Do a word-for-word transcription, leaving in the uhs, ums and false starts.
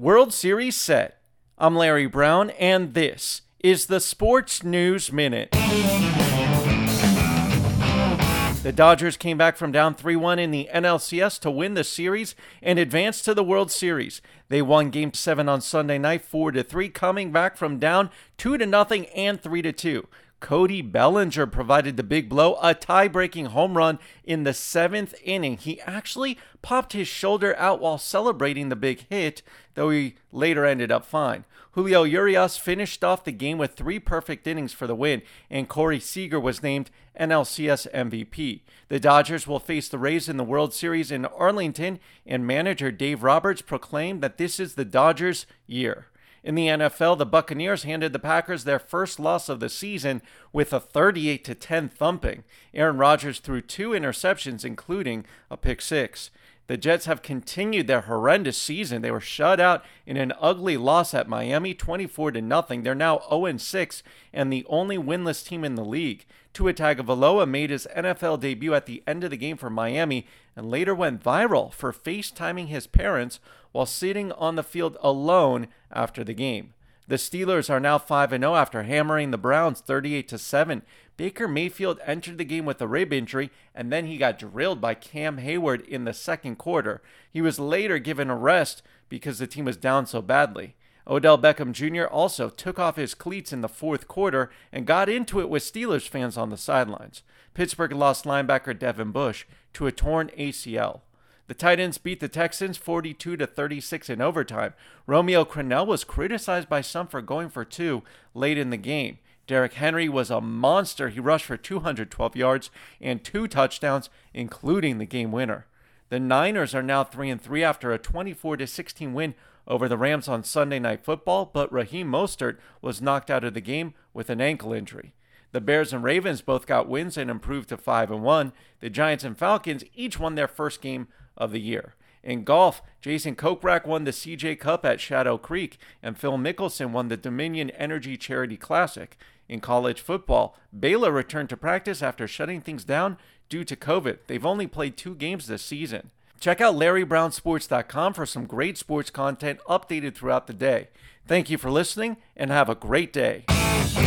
World Series set. I'm Larry Brown, and this is the Sports News Minute. The Dodgers came back from down three one in the N L C S to win the series and advance to the World Series. They won Game seven on Sunday night four to three, coming back from down two to nothing and three to two. Cody Bellinger provided the big blow, a tie-breaking home run in the seventh inning. He actually popped his shoulder out while celebrating the big hit, though he later ended up fine. Julio Urias finished off the game with three perfect innings for the win, and Corey Seager was named N L C S M V P. The Dodgers will face the Rays in the World Series in Arlington, and manager Dave Roberts proclaimed that this is the Dodgers' year. In the N F L, the Buccaneers handed the Packers their first loss of the season with a thirty-eight to ten thumping. Aaron Rodgers threw two interceptions, including a pick six. The Jets have continued their horrendous season. They were shut out in an ugly loss at Miami, twenty-four to nothing. They're now oh and six and the only winless team in the league. Tua Tagovailoa made his N F L debut at the end of the game for Miami and later went viral for FaceTiming his parents while sitting on the field alone after the game. The Steelers are now five and oh after hammering the Browns thirty-eight to seven. Baker Mayfield entered the game with a rib injury, and then he got drilled by Cam Hayward in the second quarter. He was later given a rest because the team was down so badly. Odell Beckham Junior also took off his cleats in the fourth quarter and got into it with Steelers fans on the sidelines. Pittsburgh lost linebacker Devin Bush to a torn A C L. The Titans beat the Texans forty-two to thirty-six in overtime. Romeo Crennel was criticized by some for going for two late in the game. Derrick Henry was a monster. He rushed for two hundred twelve yards and two touchdowns, including the game winner. The Niners are now three and three after a twenty-four to sixteen win over the Rams on Sunday Night Football, but Raheem Mostert was knocked out of the game with an ankle injury. The Bears and Ravens both got wins and improved to five and one. The Giants and Falcons each won their first game of the year. In golf, Jason Kokrak won the C J Cup at Shadow Creek, and Phil Mickelson won the Dominion Energy Charity Classic. In college football, Baylor returned to practice after shutting things down due to COVID. They've only played two games this season. Check out Larry Brown Sports dot com for some great sports content updated throughout the day. Thank you for listening, and have a great day.